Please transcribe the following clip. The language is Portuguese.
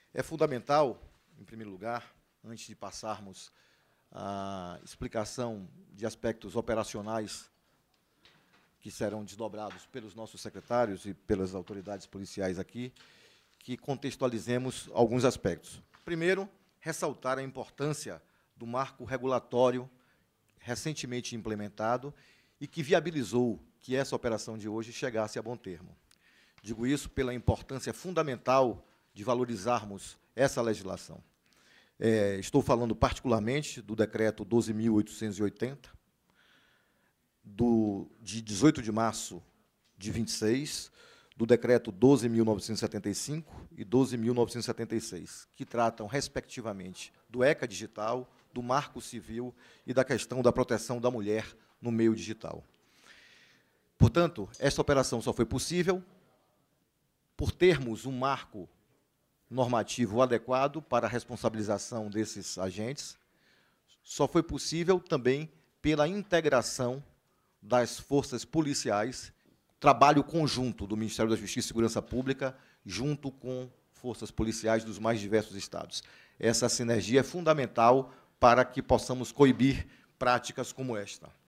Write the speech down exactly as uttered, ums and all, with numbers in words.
É fundamental, em primeiro lugar, antes de passarmos à explicação de aspectos operacionais que serão desdobrados pelos nossos secretários e pelas autoridades policiais aqui, que contextualizemos alguns aspectos. Primeiro, ressaltar a importância do marco regulatório recentemente implementado e que viabilizou que essa operação de hoje chegasse a bom termo. Digo isso pela importância fundamental de valorizarmos essa legislação. É, estou falando particularmente do decreto doze mil oitocentos e oitenta, do, de dezoito de março de vinte e seis, do decreto doze mil novecentos e setenta e cinco e doze mil novecentos e setenta e seis, que tratam, respectivamente, do ECA digital, do Marco Civil e da questão da proteção da mulher no meio digital. Portanto, esta operação só foi possível por termos um marco normativo adequado para a responsabilização desses agentes, só foi possível também pela integração das forças policiais, trabalho conjunto do Ministério da Justiça e Segurança Pública, junto com forças policiais dos mais diversos estados. Essa sinergia é fundamental para que possamos coibir práticas como esta.